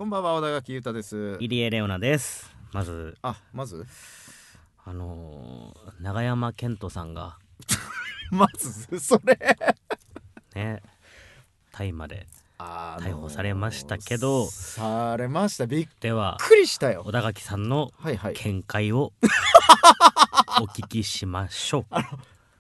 こんばんは、小田垣裕太です。 入江レオナです。まず永山絢斗さんがまずそれね、大麻で逮捕されましたけど、 されました。びっではくりしたよ。 小田垣さんの見解をお聞きしましょう。 大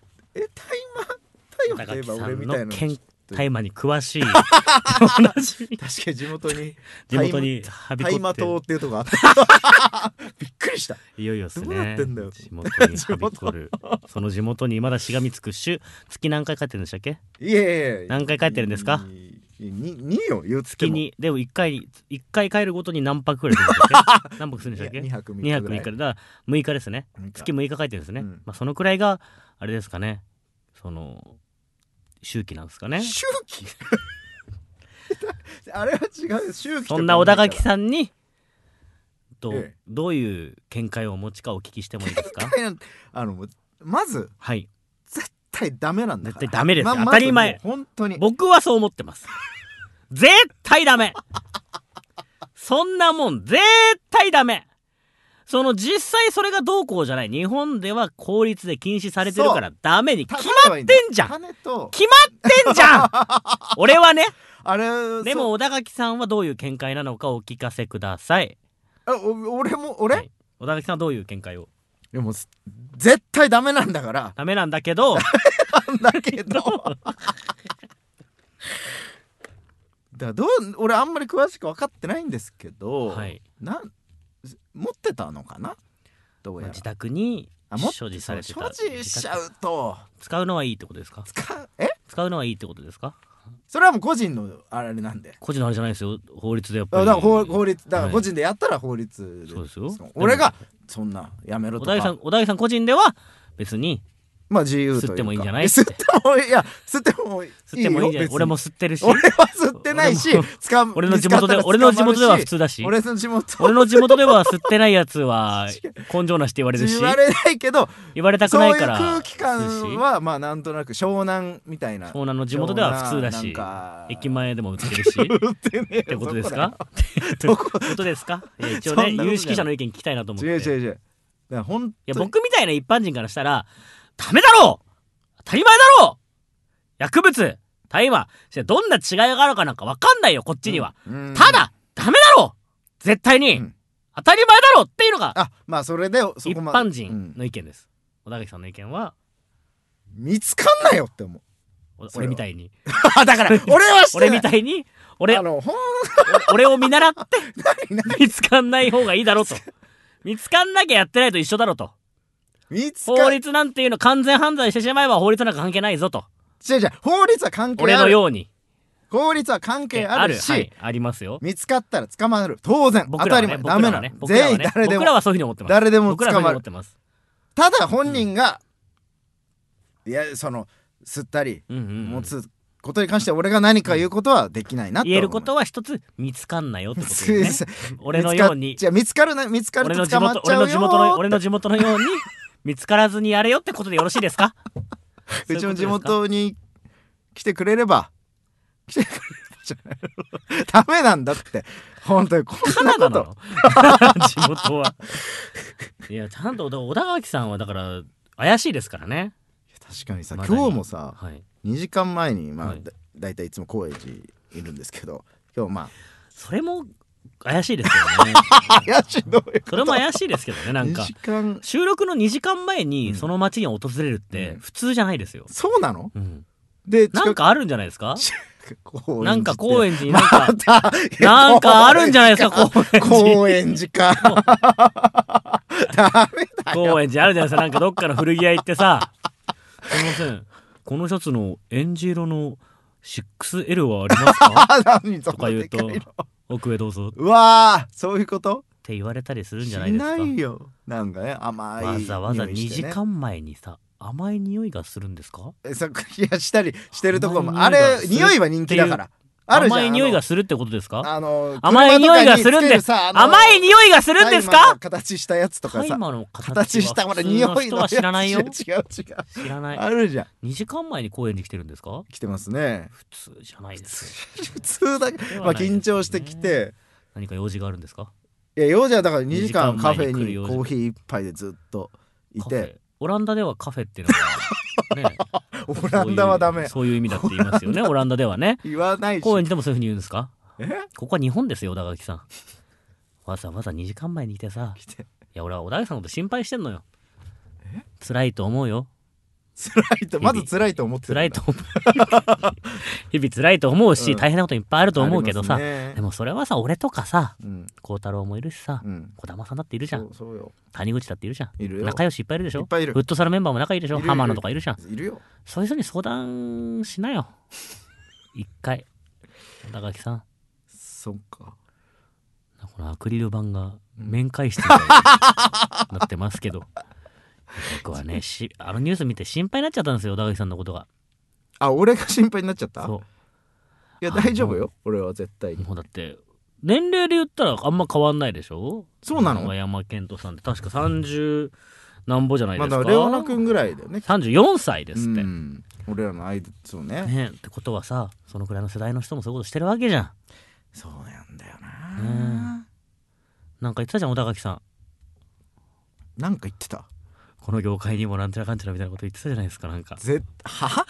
麻といえば俺みたいな大麻に詳しい確かに地元にはびこって大麻島っていうとこあったびっくりした。 いよいよですね。 どうなってんだよ。 地元にはびこるその地元にまだしがみつく月何回帰ってるんでしたっけ？ いえ何回帰ってるんですか ？2よ、言うつっても月に。でも1回帰るごとに何泊くらいするんでしたっけ？何泊するんでしたっけ？ 2泊3日 2泊3日で、だから6日ですね。月6日帰ってるんですね。まあそのくらいがあれですかね、その周期なんですかね。 周期あれは違う。周期。 そんな小田垣さんにどういう見解をお持ちかお聞きしてもいいですか？ まずはい、 絶対ダメなんだから。 絶対ダメです、当たり前。 本当に僕はそう思ってます絶対ダメそんなもん絶対ダメ。その実際それがどうこうじゃない。日本では法律で禁止されてるからダメに決まってんじゃん。決まってんじゃん俺はね。でも小田垣さんはどういう見解なのかお聞かせください。 俺、 はい、小田垣さんはどういう見解を？ でも絶対ダメなんだから。 ダメなんだけど俺あんまり詳しく分かってないんですけど、 はい、 持ってたのかな、どうやら。 自宅に所持されてた。 所持しちゃうと使うのはいいってことですか？使うのはいいってことですか？ それはもう個人のあれなんで。 個人のあれじゃないですよ。法律でやっぱり。 だから法律だから個人でやったら法律で。 そうですよ。 俺がそんなやめろとか。 小田井さん個人では別にまあ自由というか。 吸ってもいいんじゃない？ 吸ってもいいよ。 俺も吸ってるし。 俺は吸ってないし、 俺の地元では普通だし。俺の地元では吸ってないやつは根性なしって言われるし。 言われないけど、 言われたくないから。 そういう空気感はまあなんとなく湘南みたいな。 湘南の地元では普通だし、駅前でも売ってるし。ってことですか？ってことですか？一応ね、有識者の意見聞きたいなと思って。 違う。 いや僕みたいな一般人からしたらダメだろう、当たり前だろう、薬物大麻どんな違いがあるかなんか分かんないよこっちには。ただダメだろう絶対に、当たり前だろうっていうのがまあそれで一般人の意見です。小田垣さんの意見は見つかんなよって思う。 俺みたいにだから俺みたいに俺を見習って見つかんない方がいいだろうと。見つかんなきゃやってないと一緒だろうと。法律なんていうの完全犯罪してしまえば法律なんか関係ないぞと。 違う法律は関係ある。 俺のように法律は関係あるし、 ありますよ。 見つかったら捕まる、当然。当たり前。ダメなの。全員誰でも。 僕らはそういうふうに思ってます。 誰でも捕まる。ただ本人がいやその吸ったり持つことに関して俺が何か言うことはできないなと言えることは一つ、見つかんなよってことですね。俺のように。 見つかると捕まっちゃうよ。 俺の地元のように見つからずにやれよってことでよろしいですか？ うちの地元に来てくれればじゃないダメなんだって本当にこんなこと地元はいやちゃんと小田垣さんはだから怪しいですからね。 確かにさ、今日もさ、2時間前にだいたいいつも高円寺いるんですけど、今日それも怪しいですよねそれも怪しいですけどね。なんか収録の2時間前にその街に訪れるって普通じゃないですよ。 そうなの？ でなんかあるんじゃないですか？なんか高円寺になんかあるんじゃないですか？ 高円寺かダメだよ。 高円寺あるじゃないですか。なんかどっかの古着屋行ってさすいませんこのシャツのエンジ色の 6L はありますか？とか言うと奥へどうぞ。 うわー、そういうことって言われたりするんじゃないですか？ しないよ。なんかね、甘いわざわざ2時間前にさ甘い匂いがするんですか？ いやしたりしてるとこもあれ。匂いは人気だからあるじゃん。 甘い匂いがするってことですか？ 甘い匂いがするんです。 甘い匂いがするんですか？ 形したやつとかさ。 形したほら匂いのやつ。知らないよ。違う知らない。 あるじゃん。 2時間前に公園に来てるんですか？ 来てますね。 普通じゃないです。 普通だけ。緊張してきて何か用事があるんですか？ いや用事はだから2時間カフェ 2時間前に来る用事にコーヒー一杯でずっといカフェて。 オランダではカフェっていうのはねオランダはダメ。 そういう意味だって言いますよねオランダではね。 言わないし。 高円寺でもそういうふうに言うんですか？ えここは日本ですよ小田垣さん。わざわざ2時間前に来てさ、 来ていや俺は小田垣さんのこと心配してんのよ。辛いと思うよ。 辛いとまず辛いと思ってるんだ。 辛いと思う日々辛いと思うし、 うん大変なこといっぱいあると思うけどさ、 ありますねでもそれはさ俺とかさうん孝太郎もいるしさ、 うん児玉さんだっているじゃん、 そうよ。 谷口だっているじゃん、 いるよ。 仲良しいっぱいいるでしょ。 いっぱいいるフットサルメンバーも仲いいでしょ。 いる浜野とかいるじゃん。 いるよ。 そういう人に相談しなよ一回。小田垣さん、 そっか。 このアクリル板が面会室みたいになってますけど僕はねあのニュース見て心配になっちゃったんですよ小田垣さんのことが。 あ、俺が心配になっちゃった。 そいや大丈夫よ俺は絶対うに。 もうだって年齢で言ったらあんま変わんないでしょ。 そうなの。 山山健人さんって確か30何歩じゃないでか。 ますだレオナ君ぐらいだよね。 34歳ですって、 うん俺らの間そうね。 ねってことはさそのくらいの世代の人もそういうことしてるわけじゃん。 そうなんだよねな。 なんか言ってたじゃん小田垣さん。 なんか言ってた。 この業界にもなんちゃらかんちゃらみたいなこと言ってたじゃないですか。なんかは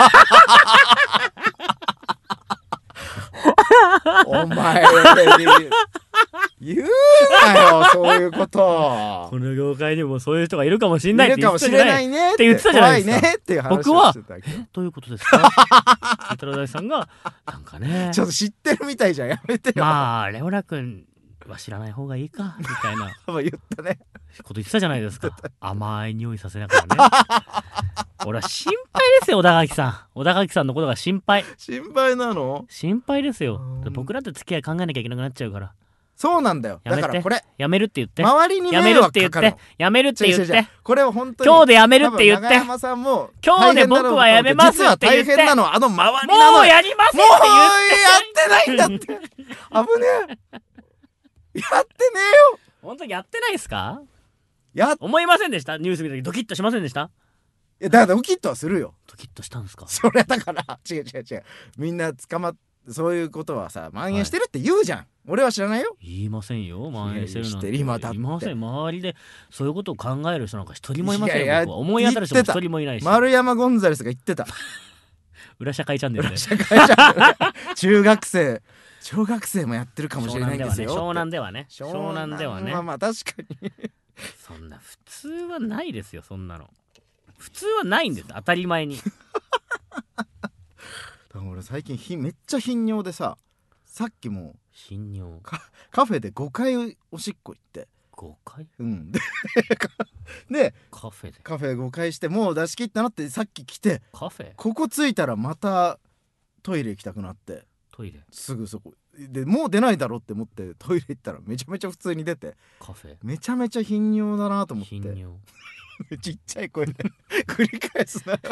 お前言うなよそういうことこの業界にもそういう人がいるかもしれないっているかもしれないねって言ってたじゃないですか。 怖いねっていう話僕はをしてたけどどういうことですかペトロダイさんがなんかねちょっと知ってるみたいじゃんやめてよ。 まあレオナ君は知らない方がいいかみたいな言ったね。 こと言ってたじゃないですか。甘い匂いさせながらね俺は心配ですよ小田垣さん。小田垣さんのことが心配なの。 心配ですよ。 うん僕だって付き合い考えなきゃいけなくなっちゃうから。 そうなんだよ。 やめてだからこれやめるって言って周りに迷やめるっ惑かかるのて言って。やめるって言っ違う違う違うてこれは本当に今日でやめるって言って多分長山さんも今日で僕はやめます実はって言って大変なのはあの周りなのよ。 もうやりませんもってうや言ってってないんだって。危ねえ。やってねえよ。 本当にやってないですか。 やっ思いませんでした。ニュース見た時ドキッとしませんでした。 いやだからドキッとはするよ。 ドキッとしたんですか。 それだから違うみんな捕まっそういうことはさ蔓延してるって言うじゃん、俺は知らないよ。 言いませんよ。蔓延してるなんて。 いや今だっていません。周りでそういうことを考える人なんか一人もいませんよ。 いやいや僕は思い当たる人も一人もいないし。 丸山ゴンザレスが言ってた。 裏社会チャンネルで。 社会じゃん中学生小学生もやってるかもしれないんですよ。 湘南ではね。 湘南ではね。まあまあ確かにそんな普通はないですよ。そんなの普通はないんです。当たり前に。 だから俺最近めっちゃ頻尿でさ、さっきも頻尿カフェで5回おしっこ行って。 5回うんでカフェでカフェ5回してもう出し切ったなってさっき来て、 カフェここ着いたらまたトイレ行きたくなってトイレすぐそこでもう出ないだろうって思ってトイレ行ったらめちゃめちゃ普通に出て、 カフェめちゃめちゃ頻尿だなと思って頻尿ちっちゃい声で繰り返すなよ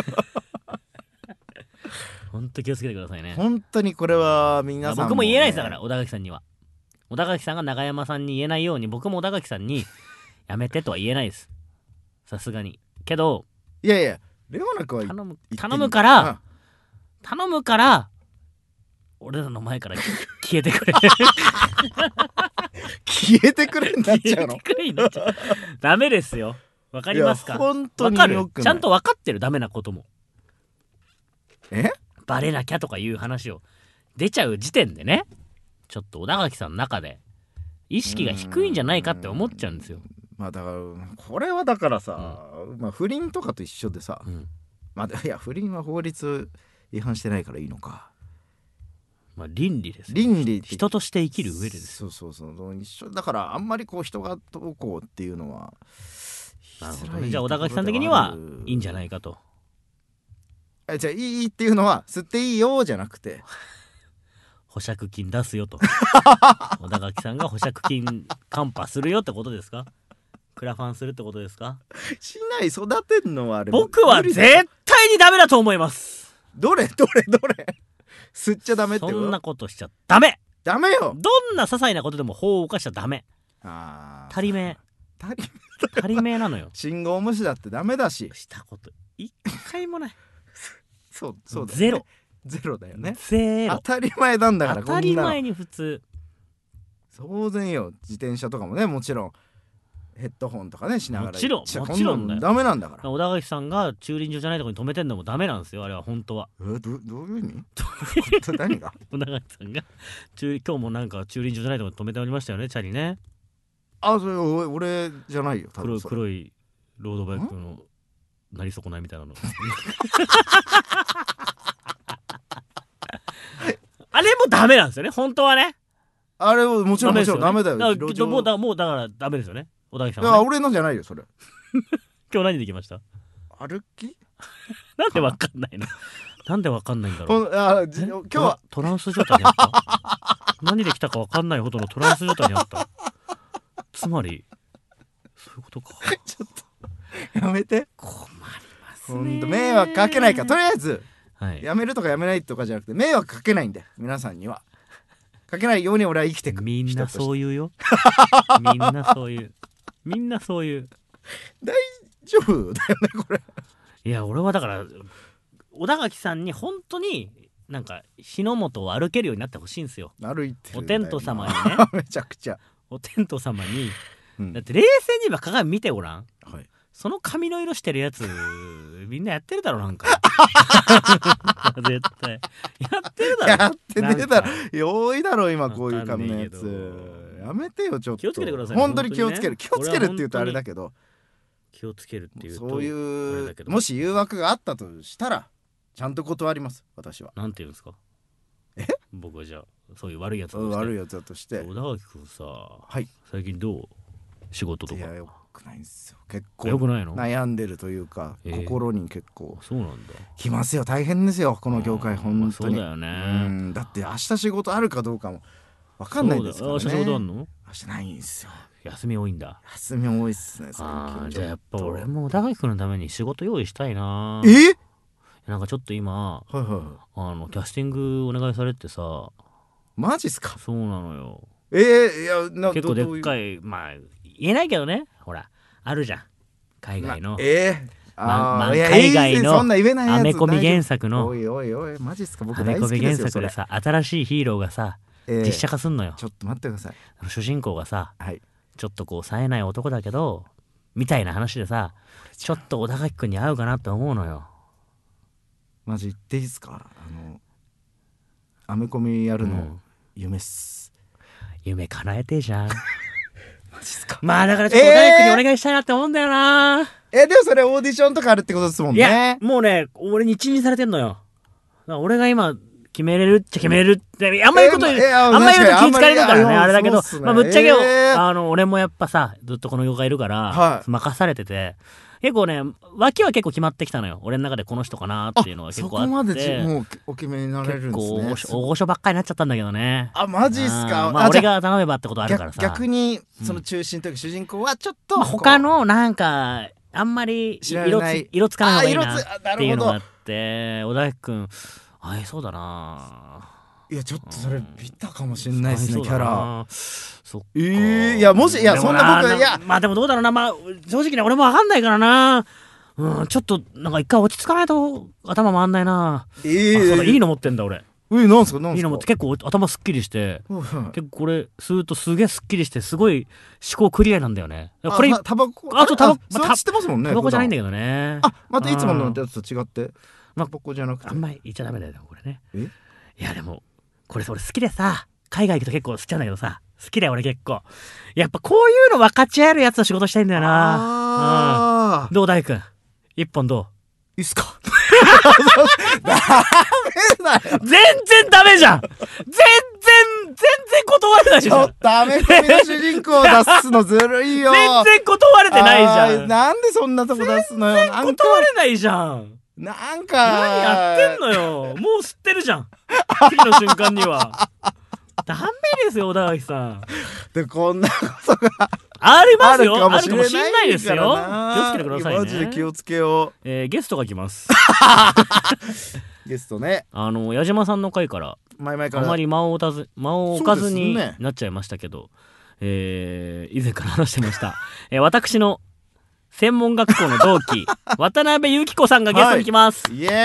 ほんと気をつけてくださいね。 本当にこれは皆さん僕も言えないですだから小田垣さんには。小田垣さんが永山さんに言えないように僕も小田垣さんにやめてとは言えないです。さすがに。けどいやいやレオナ君は頼むから頼むから俺らの前から消えてくれ消えてくれになっちゃうの。 消えてくれになっちゃうダメですよ。わかりますか。 いや本当にわかる。 良くないちゃんと分かってるダメなことも。 えバレなきゃとかいう話を出ちゃう時点でね、ちょっと小田垣さんの中で意識が低いんじゃないかって思っちゃうんですよ。 まあだからこれはだからさ、まあ不倫とかと一緒でさ、まあいや不倫は法律違反してないからいいのか。 まあ倫理です、ね、 倫理人として生きる上でです。 そう一緒だからあんまりこう人がどうこうっていうのはなるほどね。じゃあ小田垣さん的にはいいんじゃないかと。 じゃあいいっていうのは吸っていいよじゃなくて保釈金出すよと小田垣さんが保釈金カンパするよってことですか。クラファンするってことですか。 しない育てんのはあれ僕は絶対にダメだと思います。 どれ吸っちゃダメってこと。 そんなことしちゃダメよ。 どんな些細なことでも法を犯しちゃダメ。足りめなのよ。 信号無視だってダメだししたこと一回もないそうだよね、 ゼロだよね。 ゼロ当たり前なんだから。 当たり前に普通当然よ。自転車とかもね、もちろんヘッドホンとかねしながら、 もちろんだよ。 ダメなんだから。 小田垣さんが駐輪場じゃないところに止めてんのもダメなんですよ、あれは本当は。 どういう意味？何が？ 小田垣さんが今日もなんか駐輪場じゃないところに止めておりましたよね、チャリね。 あ、それ俺じゃないよ。多分黒いロードバイクのなり損ないみたいなの。あれもダメなんですよね、本当はね。 あれもちろんダメだよ。 もうだからダメですよね、小田垣さんは、ね。 いや俺のじゃないよそれ。 今日何できました？ 歩き？ なんでわかんないの？なんでわかんないんだろう。 今日はトランス状態にあった。何で来たかわかんないほどのトランス状態にあった。つまりそういうことか。 ちょっとやめて。 困りますね。ほんと迷惑かけないから、とりあえず、 はい、 やめるとかやめないとかじゃなくて迷惑かけないんで、皆さんにはかけないように俺は生きていく。 みんなそういうよ。みんなそういう大丈夫だよねこれ。 いや俺はだから小田垣さんに本当になんか日の本を歩けるようになってほしいんですよ。 歩いてるお天道様にね。 めちゃくちゃお天道様に、だって冷静に今鏡見てごらん、はい、その髪の色してるやつみんなやってるだろなんか。絶対やってるだろ。 やってねえだろ。多いだろ今こういう髪のやつ。やめてよちょっと。 気をつけてください。 本当に気をつける。気をつけるって言うとあれだけど、 気をつけるっていうとそういうもし誘惑があったとしたらちゃんと断ります私は。 なんて言うんですか？僕はじゃあそういう悪いやつだとして小田垣君さ、 はい、 最近どう？仕事とか。 いやよくないんですよ。結構よくないの？ 悩んでるというか、心に結構そうなんだ。 きますよ。大変ですよこの業界本当に。 そうだよね。 だって明日仕事あるかどうかも分かんないですからね。 明日仕事あんの？ 明日ないんですよ。 休み多いんだ。 休み多いっすね。 じゃあやっぱ俺も小田垣君のために仕事用意したいな。なんかちょっと今、キャスティングお願いされてさ。 マジっすか？ そうなのよ。 いや結構でっかい、まあ言えないけどね、ほらあるじゃん海外の、海外のアメコミ原作の、 おいマジっすか？僕アメコミ原作でさ新しいヒーローがさ、実写化すんのよ。 ちょっと待ってください。 主人公がさ、 はい、 ちょっとこう冴えない男だけどみたいな話でさ、ちょっと小田垣君に合うかなって思うのよ。 マジ言っていいですか？アメコミやるの、夢っす。 夢叶えてえじゃん。 マジっすか？ まあだからちょっと小田垣君にお願いしたいなって思うんだよな。 でもそれオーディションとかあるってことですもんね。 いやもうね俺に一任されてんのよ。だから俺が今決めれるっちゃ決めれるってあんまり言うことあんまり言うと気ぃつかれるからねあれだけど、まあぶっちゃけ俺もやっぱさずっとこの業界いるから任されてて、結構ね脇は結構決まってきたのよ。俺の中でこの人かなっていうのが結構あって、 そこまでもうお決めになれるんですね。 結構大御所ばっかりになっちゃったんだけどね。 マジっすか？ まあ俺が頼めばってことあるからさ。 逆にその中心というか主人公はちょっと他のなんかあんまり色つかない方がいいなっていうのがあって、小田垣君合いそうだな。 いやちょっとそれビタかもしれないですねキャラ。 そっか。 いやもしいやそんな僕いやまあでもどうだろうな。まあ正直ね俺も分かんないからな。ちょっとなんか一回落ち着かないと頭回んないな。そうだいいの持ってんだ俺。 なんすか？ いいの持って結構頭すっきりして結構これ吸うとすげえすっきりしてすごい思考クリアなんだよね。これタバコあとタバコ知ってますもんね。 タバコじゃないんだけどね。 またいつものやつと違ってタバコじゃなくてあんまり言っちゃダメだよこれね。いやでもこれ俺好きでさ海外行くと結構好きなんだけどさ好きだよ俺結構。やっぱこういうの分かち合えるやつと仕事したいんだよな。どう大君一本どういいっすか？ ダメだよ。全然ダメじゃん。全然断れないじゃん。 ちょっとアメコミの主人公を出すのずるいよ。 全然断れてないじゃん。 なんでそんなとこ出すのよ。 全然断れないじゃん。 なんか何やってんのよ。もう吸ってるじゃん。次の瞬間には。ダメですよ小田垣さん。 でこんなことがありますよ。あるかもしれないですよ。気をつけてくださいね。 マジで気をつけよう。ゲストが来ます。 ゲストね。 矢島さんの回からあまり間を置かずになっちゃいましたけど、以前から話してました。私の専門学校の同期渡辺由紀子さんがゲストに来ます。 イエーイ。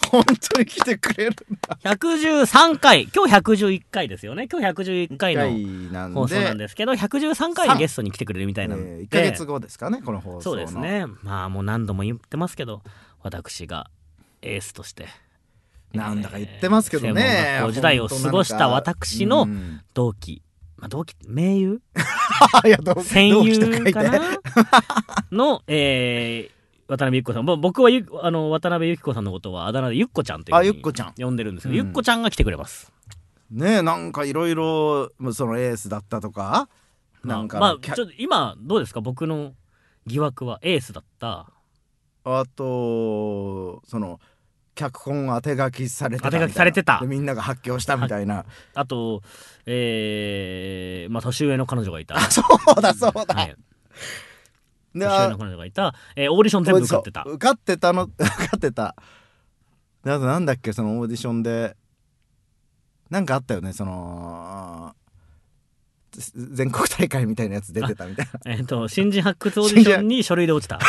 本当に来てくれるんだ。 113回、今日111回ですよね。今日111回の放送なんですけど、113回にゲストに来てくれるみたいなので、 1ヶ月後ですかね、この放送の。 そうですね。まあもう何度も言ってますけど、私がエースとしてなんだか言ってますけどね、 専門学校時代を過ごした私の同期、同期盟友いや戦友かなの、渡辺ゆっこさん、僕は渡辺ゆきこさんのことはあだ名でゆっこちゃんというふうに呼んでるんですけど、ゆっこちゃんが来てくれますね。え、なんかいろいろそのエースだったとか、なんかちょっと今どうですか、僕の疑惑はエースだった、 あとその脚本当て書きされてたでみんなが発狂したみたいな、 あと年上の彼女がいたそうだ、はい、 年上の彼女がいた、オーディション全部受かってた受かってたで、あとなんだっけ、そのオーディションでなんかあったよね、その全国大会みたいなやつ出てたみたいな新人発掘オーディションに書類で落ちた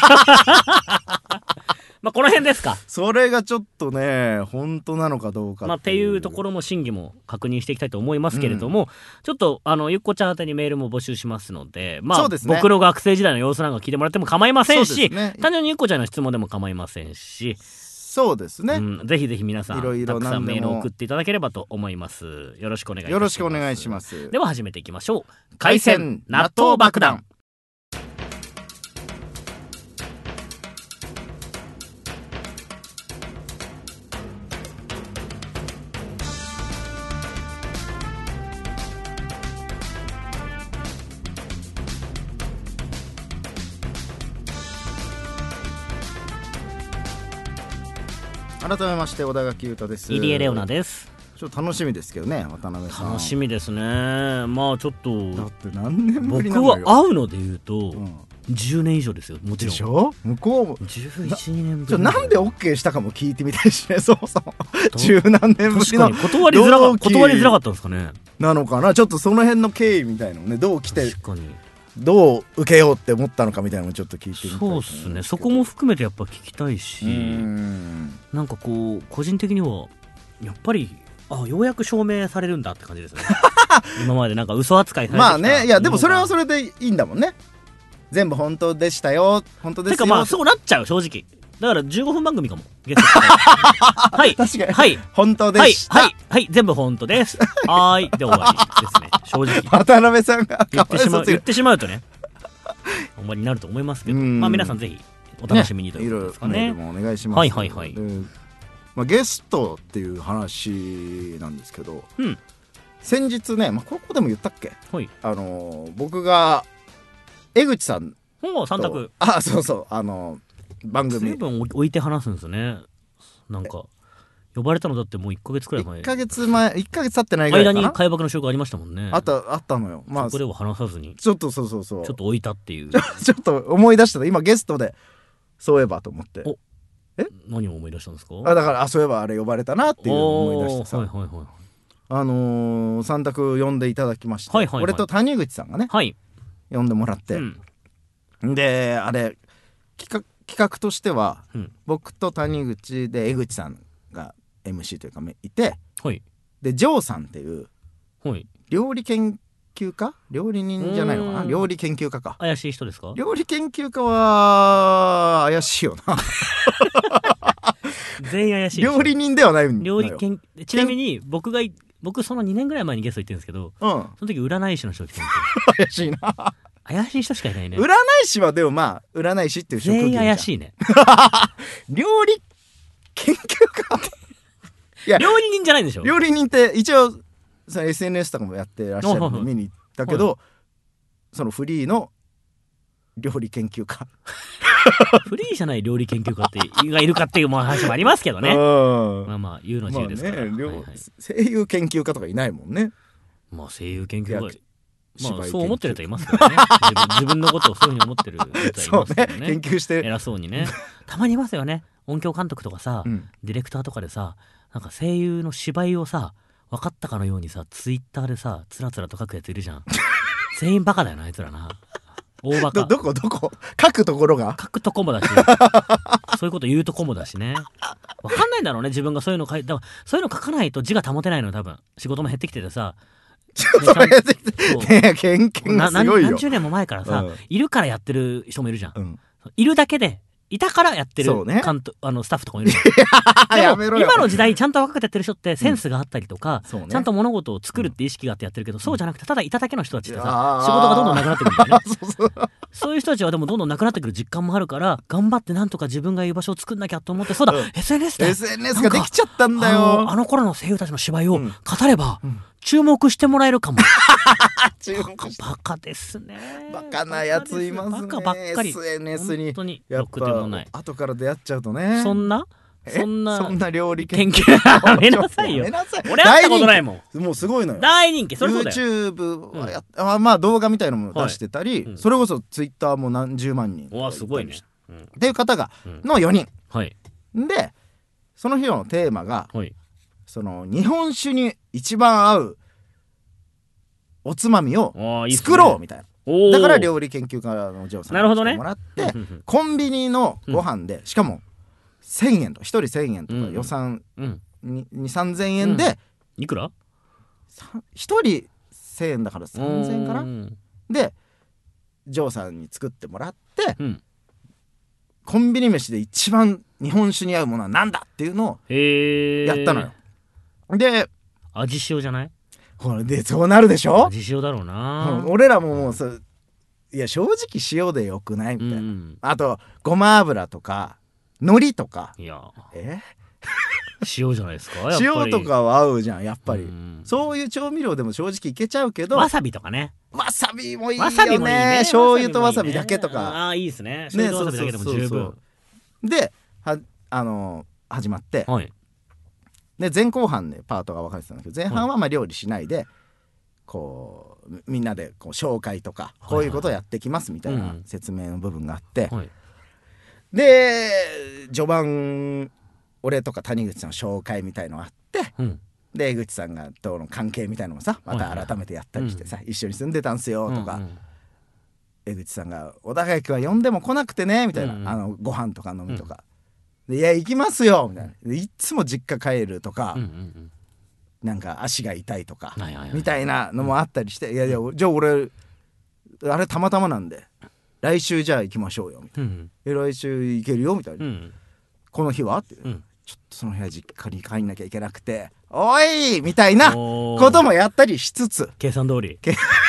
この辺ですか。 それがちょっとね、本当なのかどうかっていうところも真偽も確認していきたいと思いますけれども、ちょっとゆっこちゃん宛てにメールも募集しますので、 そうですね、 僕の学生時代の様子なんか聞いてもらっても構いませんし、単純にゆっこちゃんの質問でも構いませんし、 そうですね、 ぜひぜひ皆さんいろいろたくさんメールを送っていただければと思います。よろしくお願いします。 よろしくお願いします。 では始めていきましょう。海鮮納豆爆弾。 改めまして小田垣優太です。 入江レオナです。 ちょっと楽しみですけどね、渡辺さん。 楽しみですね。ちょっとだって何年ぶりなのよ。 僕は会うので言うと、10年以上ですよ。もちろん。 でしょ、向こうも 11、2年ぶり。 なんで OK したかも聞いてみたいしね、そもそも十何年ぶりの断りづらかったんですかね。 なのかな、ちょっとその辺の経緯みたいなのね、どう来て確かにどう受けようって思ったのかみたいなのもちょっと聞いてみたい。 そうですね、そこも含めてやっぱ聞きたいし、なんかこう個人的にはやっぱりようやく証明されるんだって感じですね今までなんか嘘扱いされてきた。 ね、いやでもそれはそれでいいんだもんね。全部本当でしたよ、本当ですよ。 てかそうなっちゃう、正直。だから15分番組かも、ゲストはい確かに、 はい、 本当でした、 はい全部本当ですはーいで終わりですね、正直。 渡辺さんが言ってしまうとねお前になると思いますけど、皆さんぜひお楽しみにということですかね。 メールもお願いします。 はいゲストっていう話なんですけど、先日ね、ここでも言ったっけ、僕が江口さんと三択、 そう番組随分置いて話すんですね。なんか呼ばれたのだってもう1ヶ月くらい前、 1ヶ月経ってないぐらいかな。 間に開幕の収録ありましたもんね。 あったのよ。 そこでは話さずにちょっとちょっと置いたっていうちょっと思い出した。今ゲストでそういえばと思って。 何を思い出したんですか。 だからそういえばあれ呼ばれたなっていうのを思い出してさ、3択呼んでいただきまして、俺と谷口さんがね、呼んでもらって、であれ企画としては、僕と谷口で江口さんが MC というかいて、でジョーさんっていう料理研究家、料理人じゃないのかな、料理研究家か。 怪しい人ですか。 料理研究家は怪しいよな全員怪しい。 料理人ではないんだよ。 ちなみに僕その2年ぐらい前にゲスト行ってるんですけど、その時占い師の人が来てるんですよ。怪しいな。怪しい人しかいないね。 占い師はでも占い師っていう職業じゃん。 全員怪しいね料理研究家いや料理人じゃないんでしょ。 料理人って一応その SNS とかもやってらっしゃるので見に行ったけど、そのフリーの料理研究家フリーじゃない料理研究家ってがいるかっていう話もありますけどね言うの自由ですから、 声優研究家とかいないもんね。 声優研究家そう思ってる人いますからね自分のことをそういうふうに思ってる人はいますからね。 研究して偉そうにねたまにいますよね。音響監督とかさ、ディレクターとかでさ、なんか声優の芝居をさ分かったかのようにさツイッターでさつらつらと書くやついるじゃん全員バカだよなあいつらな。大バカ。 どこ書くところが書くとこもだしそういうこと言うとこもだしね。わかんないんだろうね、自分がそういうの書いて。そういうの書かないと字が保てないのよ、多分。仕事も減ってきててさ。 それね、偏見がすごいよ。 何十年も前からさ、いるからやってる人もいるじゃん。いるだけで、いたからやってるスタッフとかもいるじゃん。でも今の時代ちゃんと若くてやってる人ってセンスがあったりとか、ちゃんと物事を作るって意識があってやってるけど、そうじゃなくてただいただけの人たちってさ、仕事がどんどんなくなってくるんだよね。そういう人たちはでもどんどんなくなってくる実感もあるから、頑張ってなんとか自分がいる場所を作んなきゃと思って、そうだ、SNS ができちゃったんだよ。 あの頃の声優たちの芝居を語れば注目してもらえるかも。バカですね。 バカなやついますね。 バカばっかり。 SNS に本当にやっぱ後から出会っちゃうとね。 そんな料理研究やめなさいよ。俺会ったことないもん。 もうすごいのよ。 大人気。それそうだよ。 YouTube はまあ動画みたいなのも出してたり、それこそ Twitter も何十万人わすごいねっていう方がの4人で、その日のテーマがその日本酒に一番合うおつまみを作ろうみたいな。だから料理研究家のジョーさんに来てもらって、コンビニのご飯でしかも1000円と1人1000円とか予算2,3000円で、 いくら 1人1000円だから3000円かな。でジョーさんに作ってもらって、コンビニ飯で一番日本酒に合うものは何だっていうのをやったのよ。で味塩じゃない？ ほらでそうなるでしょ。 味塩だろうな。 俺らももういや正直塩でよくないみたいな、あとごま油とか海苔とか、 いや塩じゃないですか。 塩とかは合うじゃんやっぱり。そういう調味料でも正直いけちゃうけど、 わさびとかね。 わさびもいいよね。醤油とわさびだけとか。 ああいいですね。醤油とわさびだけでも十分。 で始まって、で前後半でパートが分かれてたんだけど、前半はまあ料理しないでこうみんなでこう紹介とかこういうことをやってきますみたいな説明の部分があって、で序盤俺とか谷口さんの紹介みたいのがあって、で江口さんがとの関係みたいのもさまた改めてやったりしてさ、一緒に住んでたんすよとか、江口さんが小田垣は呼んでも来なくてねみたいな、ご飯とか飲みとか、いや行きますよみたいな、いつも実家帰るとか、なんか足が痛いとかみたいなのもあったりして、いやいやじゃあ俺あれたまたまなんで来週じゃあ行きましょうよみたいな、来週行けるよみたいな、この日はって、ちょっとその部屋実家に帰んなきゃいけなくておいみたいなこともやったりしつつ、 計算通り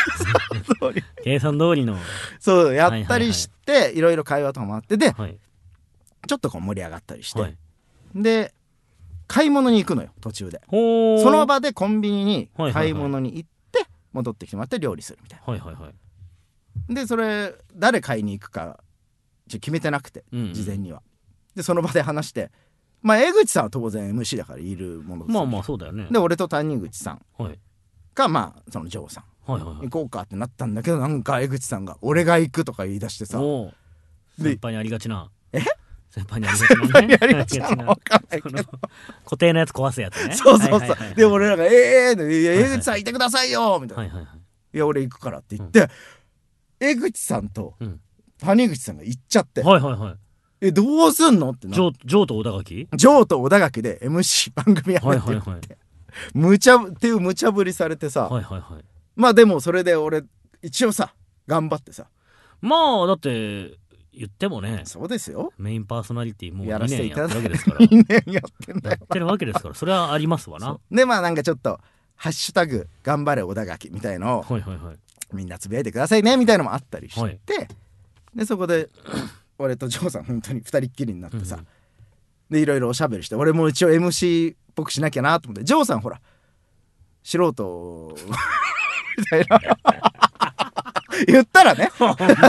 のそうやったりして、いろいろ会話とかもあって、でちょっとこう盛り上がったりして、で買い物に行くのよ途中で。その場でコンビニに買い物に行って戻ってきてもらって料理するみたいな。でそれ誰買いに行くか決めてなくて、事前には。でその場で話して、まあ江口さんは当然 MC だからいるものです。 まあそうだよね。 で俺と谷口さんがまあそのジョーさん行こうかってなったんだけど、なんか江口さんが俺が行くとか言い出してさ、 先輩にありがちな。先輩にありがちなの分かんないけど固定のやつ壊すやつね。 そうで俺らが江口さんいてくださいよみたいな、いや俺行くからって言って、江口さんと谷口さんが行っちゃって、どうすんのってな。 ジョーと小田垣ジョーと小田垣で MC 番組やめてって無茶ぶりされてさ、まあでもそれで俺一応さ頑張ってさ、 まあだって言ってもね、 そうですよ、 メインパーソナリティもう2年やってるわけですから 2年やってるわけですから、それはありますわな。 でまあなんかちょっとハッシュタグ頑張れ小田垣みたいのをみんなつぶやいてくださいねみたいのもあったりして、でそこで俺とジョーさん本当に2人っきりになってさ、でいろいろおしゃべりして、俺も一応 MC っぽくしなきゃなと思って、ジョーさんほら素人みたいな言ったらね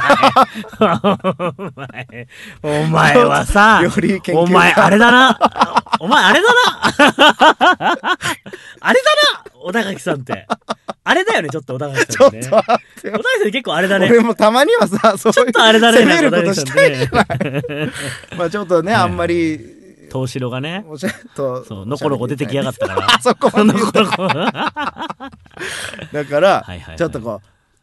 お前はさ、お前あれだなあれだな小田垣さんってあれだよね。ちょっと小田垣さんね、小田垣さん結構あれだね。 俺もたまにはさそういうちょっとあれだね、 攻めることしたいじゃないまあちょっとね、あんまり東四郎がねそうのこのこ出てきやがったからそこまでだからちょっとこう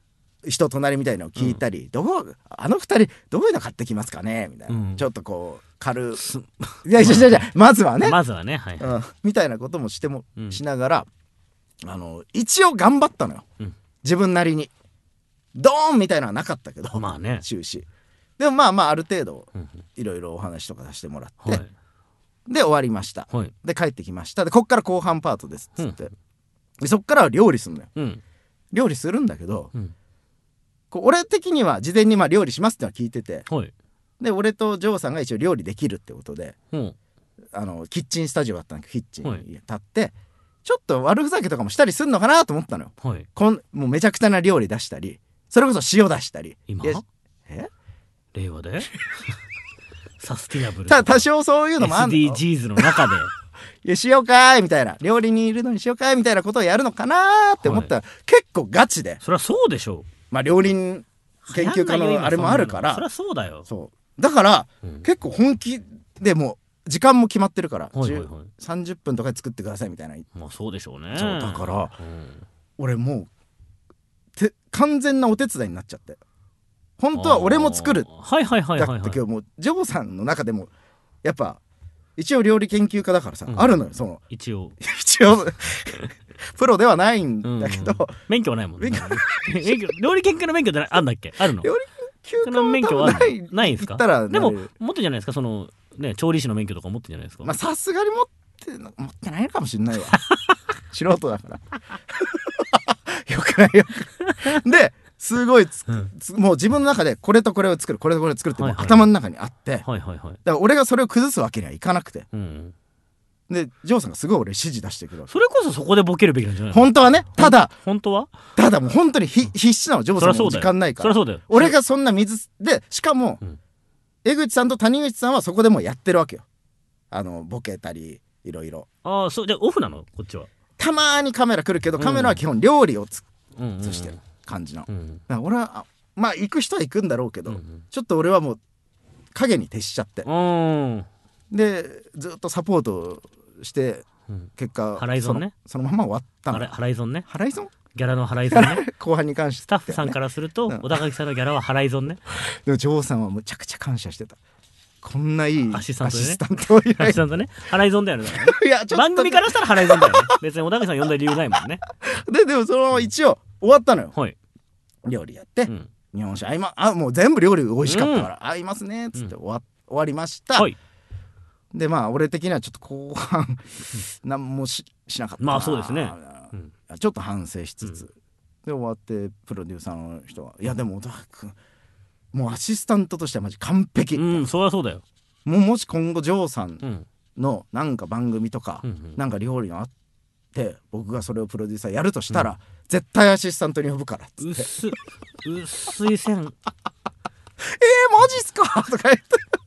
人隣みたいのを聞いたり、あの二人どういうの買ってきますかねみたいな、ちょっとこういやまずはねはい、 みたいなこともしながら一応頑張ったのよ、自分なりに。ドーンみたいなのはなかったけど、終始でもある程度いろいろお話とかさせてもらって、で終わりました、で帰ってきました。でこっから後半パートですっつって、でそっからは料理するのよ、料理するんだけど、俺的には事前に料理しますってのは聞いてて、で俺とジョーさんが一応料理できるってことで、キッチンスタジオだったんだけど、キッチンに立ってちょっと悪ふざけとかもしたりすんのかなと思ったのよ、もうめちゃくちゃな料理出したり、それこそ塩出したり。 今令和でサスティナブル多少そういうのもあるの SDGs の中でいやしようかーいみたいな、料理にいるのにしようかーいみたいなことをやるのかなーって思ったら、結構ガチで。 そりゃそうでしょう。 料理研究家のあれもあるから、 そりゃそうだよ。 そうだから、結構本気でもう時間も決まってるから、30分とかで作ってくださいみたいな。 そうでしょうね。 そうだから、俺もう完全なお手伝いになっちゃって、本当は俺も作るだったけど、もうジョーさんの中でもやっぱ一応料理研究家だからさ、あるのよ、その一応プロではないんだけど、 免許はないもんね。料理研究の免許ってあんだっけ？あるの？ 料理研究家の免許はないんですか？でも持ってんじゃないですか、そのね、調理師の免許とか持ってんじゃないですか？ さすがに持ってないのかもしれないわ素人だからよくないよですごいもう自分の中でこれとこれを作る、これとこれを作るって頭の中にあって、だから俺がそれを崩すわけにはいかなくて、でジョーさんがすごい俺指示出してくる。 それこそそこでボケるべきなんじゃないの？ 本当はね。ただもう本当に必死なの、ジョーさんも時間ないから。俺がそんな水で、しかも江口さんと谷口さんはそこでもうやってるわけよ、ボケたりいろいろ。 そうじゃあオフなの？こっちはたまにカメラ来るけど、カメラは基本料理を映してる感じの。だから俺は行く人は行くんだろうけど、ちょっと俺はもう影に徹しちゃって、でずっとサポートして結果払い損ね、 そのまま終わったの。 払い損ね、 払い損、 ギャラの払い損ね後半に関して、 スタッフさんからすると小田垣さんのギャラは払い損ね。 でもジョーさんはむちゃくちゃ感謝してた。こんないいアシスタントね払い損だよね。 いやちょっと番組からしたら払い損だよね。別に小田垣さん呼んだ理由ないもんね。 でもその一応終わったのよ、料理やって、日本酒もう全部料理美味しかったから合いますねっつって終わりました。で俺的にはちょっと後半何もしなかったな。 そうですね、 ちょっと反省しつつ、で終わってプロデューサーの人が「いやでも小田君もうアシスタントとしてはマジ完璧」 そりゃそうだよ。 もし今後ジョーさんのなんか番組とか、なんか料理があって僕がそれをプロデューサーやるとしたら、絶対アシスタントに呼ぶからっつって。 薄い線マジっすかとか言って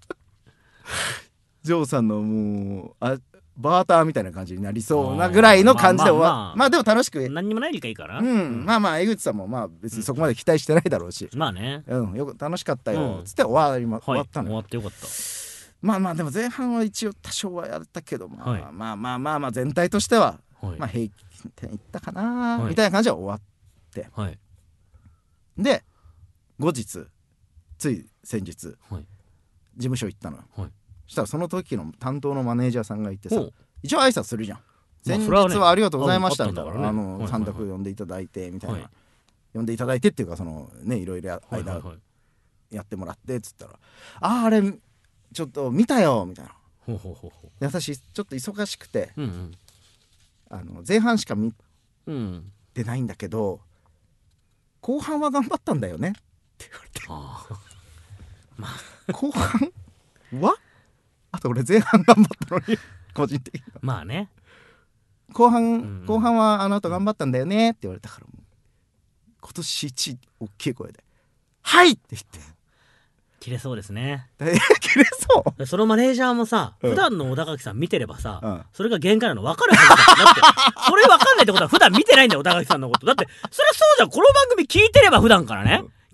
ジョーさんのもうバーターみたいな感じになりそうなぐらいの感じで終わでも楽しく何にもない理解から、 江口さんも別にそこまで期待してないだろうし、よく楽しかったよっつって終わったのよ。 終わってよかった。 でも前半は一応多少はやったけど全体としては平均点いったかなみたいな感じで終わって、で後日つい先日事務所行ったのよ。そしたらその時の担当のマネージャーさんがいてさ、一応挨拶するじゃん。先日はありがとうございましたみたいな、3択呼んでいただいてみたいな、呼んでいただいてっていうか、そのねいろいろ間やってもらってっつったら「あれちょっと見たよ」みたいな。私ちょっと忙しくて前半しか見てないんだけど後半は頑張ったんだよねって言われて、後半はあと俺前半頑張ったのに個人的に後半はあの後頑張ったんだよねって言われたから、今年一大きい声で「はい!」って言って切れそうですね。 切れそう。 そのマネージャーもさ、普段の小田垣さん見てればさ、それが限界なの分かるはずだ。だってそれ分かんないってことは普段見てないんだよ、小田垣さんのこと。だってそりゃそうじゃん。この番組聞いてれば普段からね、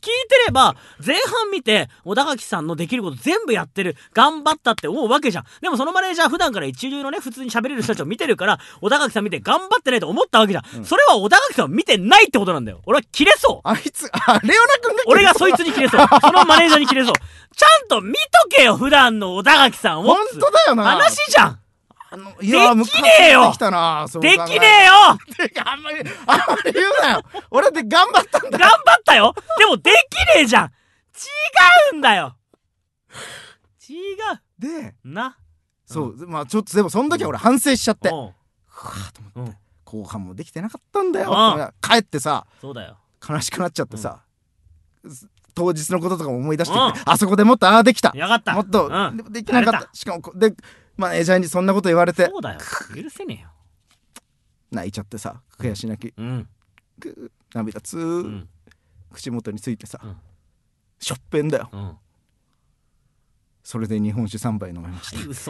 てれば、前半見て、小田垣さんのできること全部やってる、頑張ったって思うわけじゃん。でもそのマネージャー普段から一流のね、普通に喋れる人たちを見てるから、小田垣さん見て頑張ってないと思ったわけじゃん。それは小田垣さんを見てないってことなんだよ。俺はキレそう。 レオナ君が俺がそいつにキレそう。そのマネージャーにキレそう。ちゃんと見とけよ、普段の小田垣さんを。 本当だよな。 話じゃん。 できねえよ。できねえよ。あんまり言うなよ。俺で頑張ったんだ。 頑張ったよ。でもできねえじゃん。違うんだよ。違う。 で、 な。 そう、まあちょっとでもその時は俺反省しちゃって。はぁと思って。後半もできてなかったんだよ。帰ってさ、 そうだよ。 悲しくなっちゃってさ、当日のこととかも思い出してきて、あそこでもっとできた。もっとできなかった。しかもでマネージャーにそんなこと言われて、 そうだよ。許せねえよ。 泣いちゃってさ、悔し泣き、涙口元についてさ、しょっぺんだよ。それで日本酒3杯飲みました。 嘘。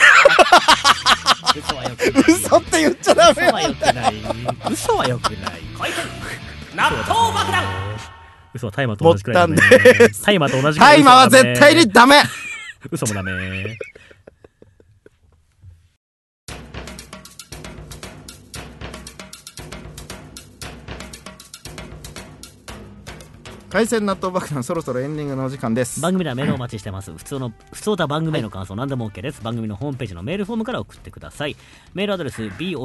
嘘はよくない。 嘘って言っちゃダメ。 嘘はよくない。嘘はよくない。納豆爆弾。嘘は大麻と同じくらいだね。大麻と同じくらい。 大麻は絶対にダメ。 嘘もダメ。 海鮮納豆爆弾、そろそろエンディングのお時間です。 番組ではメールをお待ちしてます。普通歌番組への感想、何でも OK です。番組のホームページのメールフォームから送ってください。メールアドレス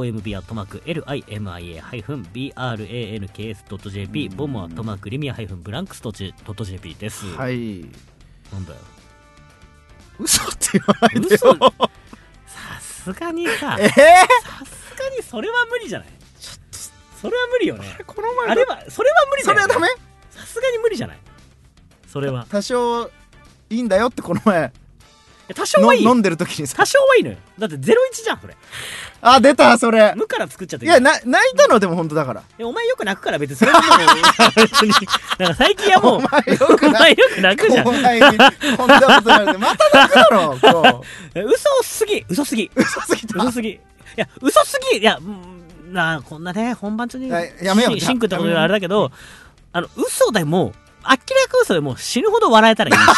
bomb@limia-branks.jp bomb@limia-branks.jp です。 はい。 なんだよ。 嘘って言わないでよ。 さすがにさ、さすがにそれは無理じゃない？ ちょっとそれは無理よね。 この前あれはそれは無理だよね。 それはダメ？ さすがに無理じゃない？それは多少いいんだよってこの前多少はいい飲んでる時にさ、 多少はいいのよ。だって01じゃんそれ。 あ、出たそれ。 無から作っちゃって。 いや泣いたのでも本当だから。 お前よく泣くから別にそれはもう別になんか最近はもうお前よく泣くじゃん。 後輩にこんなこと言われてまた泣くだろ。 嘘すぎ。いや嘘すぎ。いやこんなね本番中にやめよう。 シンクってことであれだけど、嘘でも明らか嘘でも死ぬほど笑えたらいいし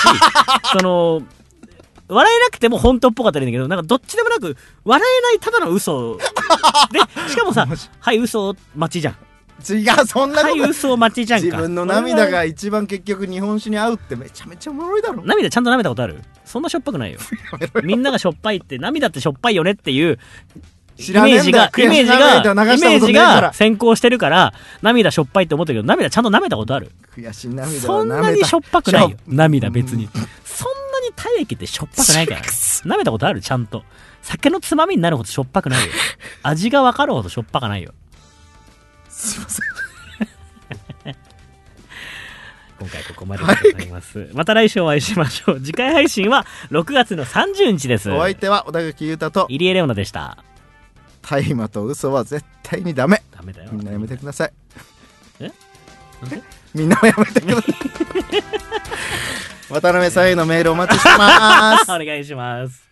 笑えなくても本当っぽかったらいいんだけど、なんかどっちでもなく笑えないただの嘘で、しかもさはい嘘待ちじゃん。 違う、そんなことはい嘘待ちじゃんか。 自分の涙が一番結局日本酒に合うってめちゃめちゃおもろいだろ。 涙ちゃんと舐めたことある？そんなしょっぱくないよ。みんながしょっぱいって涙ってしょっぱいよねっていうイメージが先行してるから涙しょっぱいって思ったけど、涙ちゃんと舐めたことある？ 悔しい涙。 そんなにしょっぱくないよ涙別に。そんなに体液ってしょっぱくないから。舐めたことある？ちゃんと酒のつまみになるほどしょっぱくないよ。味が分かるほどしょっぱくないよ。 すいません。 今回ここまででございます、また来週お会いしましょう。次回配信は6月の30日です。 お相手は小田垣裕太と入江レオナでした。 大麻と嘘は絶対にダメ。 ダメだよ。 みんなやめてください。 なんで？ みんなもやめてください。渡辺さんへのメールお待ちしてます。 お願いします。